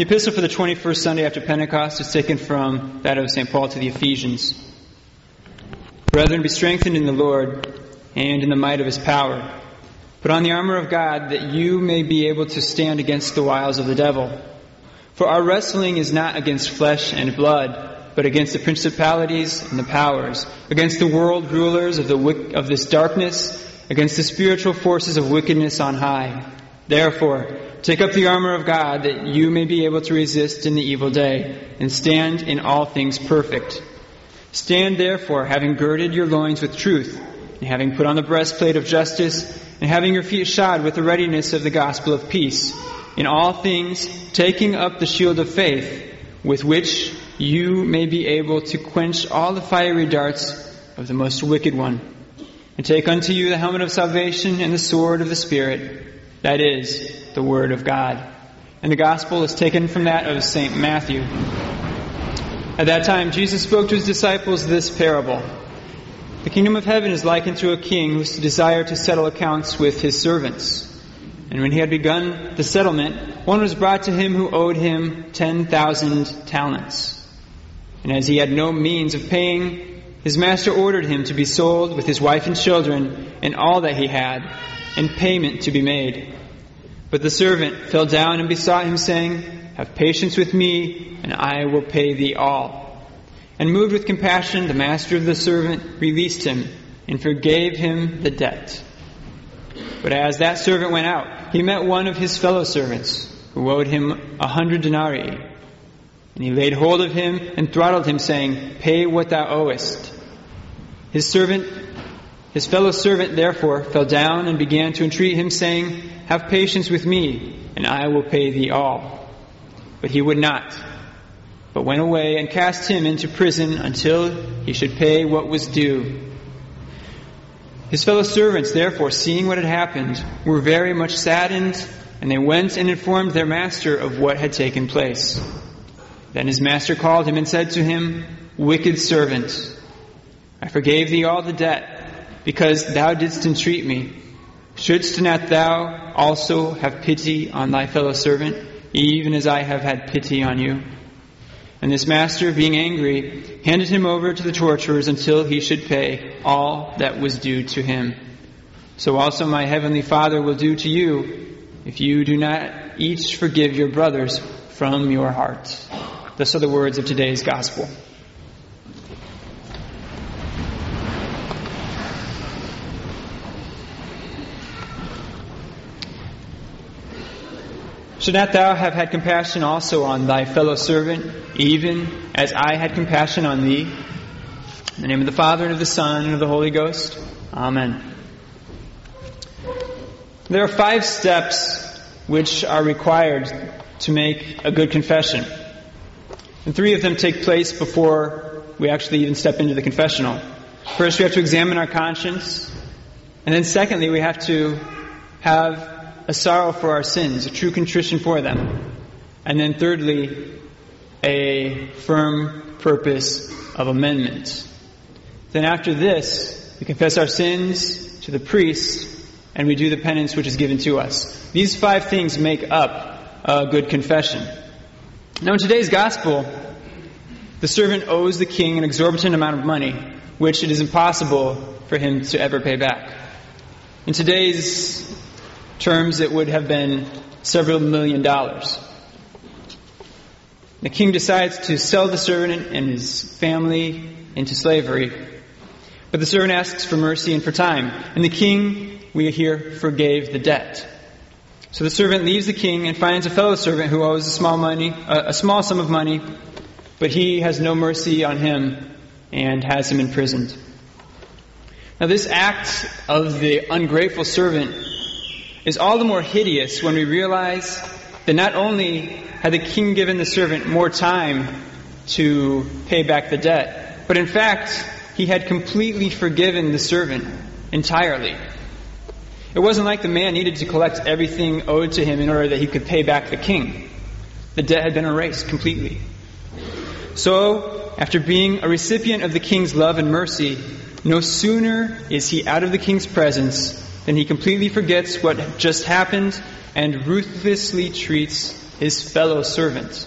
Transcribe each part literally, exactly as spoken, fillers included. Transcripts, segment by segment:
The epistle for the twenty-first Sunday after Pentecost is taken from that of Saint Paul to the Ephesians. Brethren, be strengthened in the Lord and in the might of His power. Put on the armor of God, that you may be able to stand against the wiles of the devil. For our wrestling is not against flesh and blood, but against the principalities and the powers, against the world rulers of the of this darkness, against the spiritual forces of wickedness on high. Therefore, take up the armor of God, that you may be able to resist in the evil day, and stand in all things perfect. Stand therefore, having girded your loins with truth, and having put on the breastplate of justice, and having your feet shod with the readiness of the gospel of peace. In all things, taking up the shield of faith, with which you may be able to quench all the fiery darts of the most wicked one. And take unto you the helmet of salvation and the sword of the Spirit, that is, the Word of God. And the Gospel is taken from that of Saint Matthew. At that time, Jesus spoke to His disciples this parable. The kingdom of heaven is likened to a king who desired to settle accounts with his servants. And when he had begun the settlement, one was brought to him who owed him ten thousand talents. And as he had no means of paying, his master ordered him to be sold with his wife and children and all that he had, and payment to be made. But the servant fell down and besought him, saying, Have patience with me, and I will pay thee all. And moved with compassion, the master of the servant released him, and forgave him the debt. But as that servant went out, he met one of his fellow servants, who owed him a hundred denarii. And he laid hold of him and throttled him, saying, Pay what thou owest. His servant His fellow servant therefore fell down and began to entreat him, saying, Have patience with me, and I will pay thee all. But he would not, but went away and cast him into prison until he should pay what was due. His fellow servants, therefore, seeing what had happened, were very much saddened, and they went and informed their master of what had taken place. Then his master called him and said to him, Wicked servant, I forgave thee all the debt, because thou didst entreat me. Shouldst not thou also have pity on thy fellow servant, even as I have had pity on you? And this master, being angry, handed him over to the torturers until he should pay all that was due to him. So also my heavenly Father will do to you, if you do not each forgive your brothers from your heart. Thus are the words of today's gospel. Should not thou have had compassion also on thy fellow servant, even as I had compassion on thee? In the name of the Father, and of the Son, and of the Holy Ghost. Amen. There are five steps which are required to make a good confession. And three of them take place before we actually even step into the confessional. First, we have to examine our conscience. And then secondly, we have to have a sorrow for our sins, a true contrition for them. And then thirdly, a firm purpose of amendment. Then after this, we confess our sins to the priest, and we do the penance which is given to us. These five things make up a good confession. Now in today's gospel, the servant owes the king an exorbitant amount of money, which it is impossible for him to ever pay back. In today's terms, it would have been several million dollars. The king decides to sell the servant and his family into slavery. But the servant asks for mercy and for time. And the king, we hear, forgave the debt. So the servant leaves the king and finds a fellow servant who owes a small money, a small sum of money, but he has no mercy on him and has him imprisoned. Now this act of the ungrateful servant is all the more hideous when we realize that not only had the king given the servant more time to pay back the debt, but in fact, he had completely forgiven the servant entirely. It wasn't like the man needed to collect everything owed to him in order that he could pay back the king. The debt had been erased completely. So, after being a recipient of the king's love and mercy, no sooner is he out of the king's presence than he completely forgets what just happened and ruthlessly treats his fellow servant.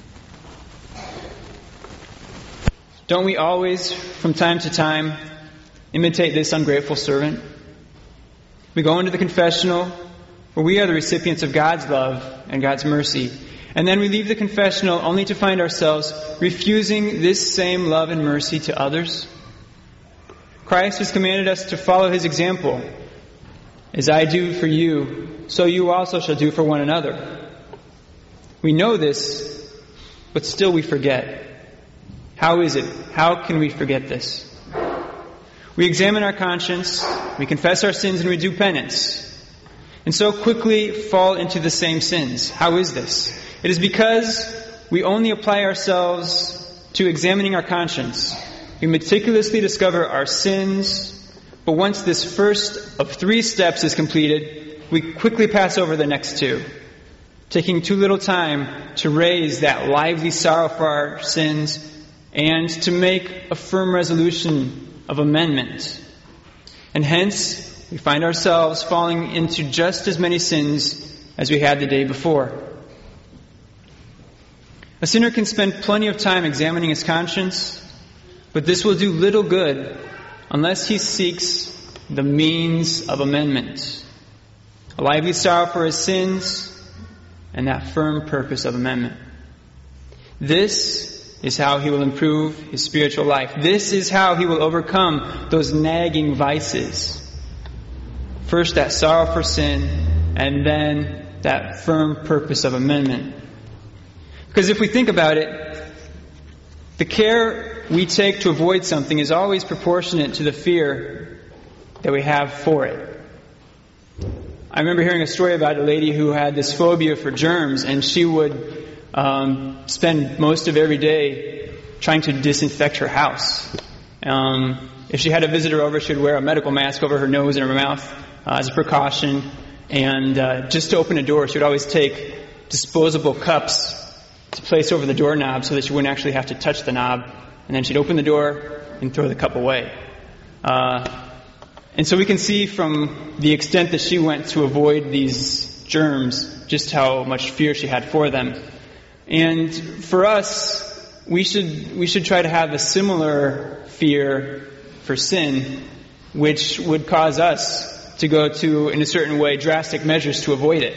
Don't we always, from time to time, imitate this ungrateful servant? We go into the confessional where we are the recipients of God's love and God's mercy, and then we leave the confessional only to find ourselves refusing this same love and mercy to others. Christ has commanded us to follow his example. As I do for you, so you also shall do for one another. We know this, but still we forget. How is it? How can we forget this? We examine our conscience, we confess our sins, and we do penance, and so quickly fall into the same sins. How is this? It is because we only apply ourselves to examining our conscience. We meticulously discover our sins, but once this first of three steps is completed, we quickly pass over the next two, taking too little time to raise that lively sorrow for our sins and to make a firm resolution of amendment. And hence, we find ourselves falling into just as many sins as we had the day before. A sinner can spend plenty of time examining his conscience, but this will do little good unless he seeks the means of amendment, a lively sorrow for his sins, and that firm purpose of amendment. This is how he will improve his spiritual life. This is how he will overcome those nagging vices. First, that sorrow for sin, and then that firm purpose of amendment. Because if we think about it, the care we take to avoid something is always proportionate to the fear that we have for it. I remember hearing a story about a lady who had this phobia for germs, and she would um, spend most of every day trying to disinfect her house. Um, if she had a visitor over, she would wear a medical mask over her nose and her mouth uh, as a precaution. And uh, just to open a door, she would always take disposable cups to place over the doorknob so that she wouldn't actually have to touch the knob. And then she'd open the door and throw the cup away. Uh, and so we can see from the extent that she went to avoid these germs just how much fear she had for them. And for us, we should we should try to have a similar fear for sin, which would cause us to go to, in a certain way, drastic measures to avoid it.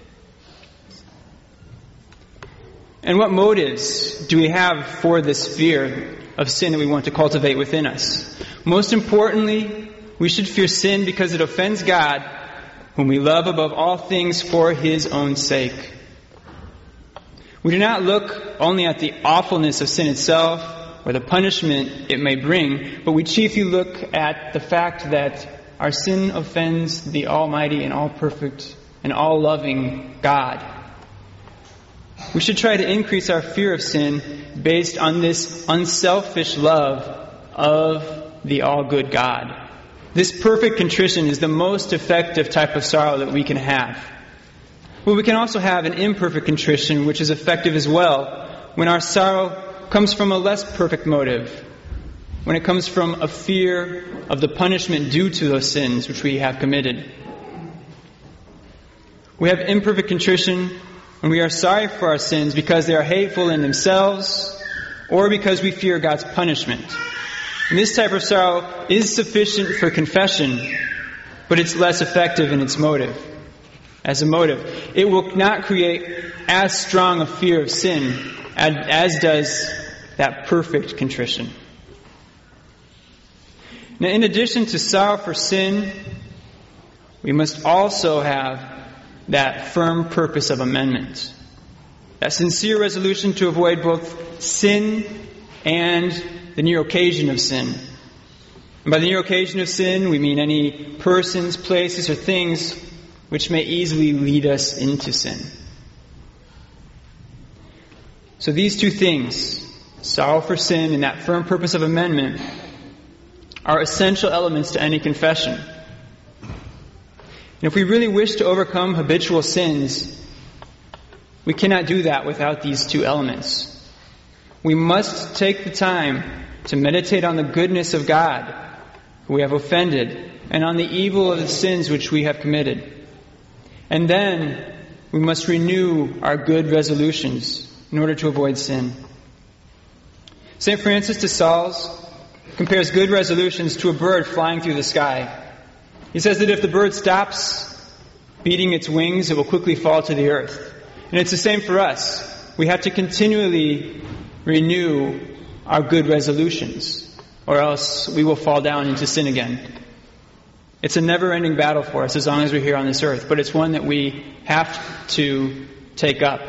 And what motives do we have for this fear of sin that we want to cultivate within us? Most importantly, we should fear sin because it offends God, whom we love above all things for his own sake. We do not look only at the awfulness of sin itself or the punishment it may bring, but we chiefly look at the fact that our sin offends the almighty and all-perfect and all-loving God. We should try to increase our fear of sin based on this unselfish love of the all-good God. This perfect contrition is the most effective type of sorrow that we can have. But we can also have an imperfect contrition, which is effective as well, when our sorrow comes from a less perfect motive, when it comes from a fear of the punishment due to those sins which we have committed. We have imperfect contrition when we are sorry for our sins because they are hateful in themselves, or because we fear God's punishment. And this type of sorrow is sufficient for confession, but it's less effective in its motive. As a motive, it will not create as strong a fear of sin as does that perfect contrition. Now, in addition to sorrow for sin, we must also have that firm purpose of amendment, that sincere resolution to avoid both sin and the near occasion of sin. And by the near occasion of sin, we mean any persons, places, or things which may easily lead us into sin. So these two things, sorrow for sin and that firm purpose of amendment, are essential elements to any confession. And if we really wish to overcome habitual sins, we cannot do that without these two elements. We must take the time to meditate on the goodness of God, who we have offended, and on the evil of the sins which we have committed. And then we must renew our good resolutions in order to avoid sin. Saint Francis de Sales compares good resolutions to a bird flying through the sky. He says that if the bird stops beating its wings, it will quickly fall to the earth. And it's the same for us. We have to continually renew our good resolutions, or else we will fall down into sin again. It's a never-ending battle for us as long as we're here on this earth, but it's one that we have to take up.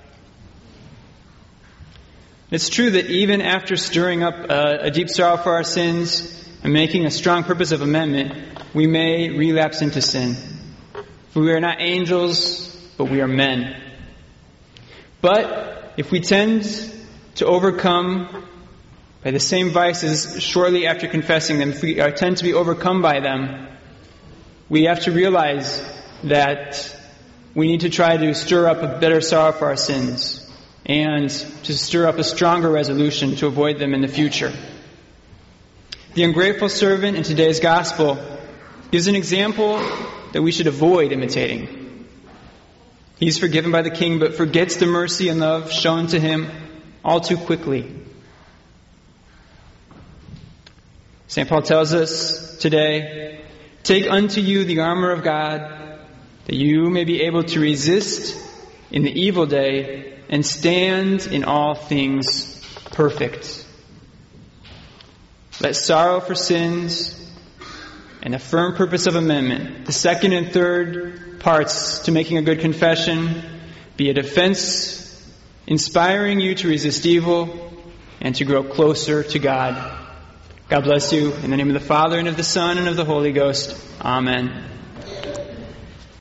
It's true that even after stirring up a, a deep sorrow for our sins and making a strong purpose of amendment, we may relapse into sin. For we are not angels, but we are men. But if we tend to overcome by the same vices shortly after confessing them, if we are, tend to be overcome by them, we have to realize that we need to try to stir up a better sorrow for our sins and to stir up a stronger resolution to avoid them in the future. The ungrateful servant in today's gospel gives an example that we should avoid imitating. He's forgiven by the king, but forgets the mercy and love shown to him all too quickly. Saint Paul tells us today, "Take unto you the armor of God, that you may be able to resist in the evil day and stand in all things perfect." Let sorrow for sins and a firm purpose of amendment, the second and third parts to making a good confession, be a defense inspiring you to resist evil and to grow closer to God. God bless you. In the name of the Father, and of the Son, and of the Holy Ghost. Amen.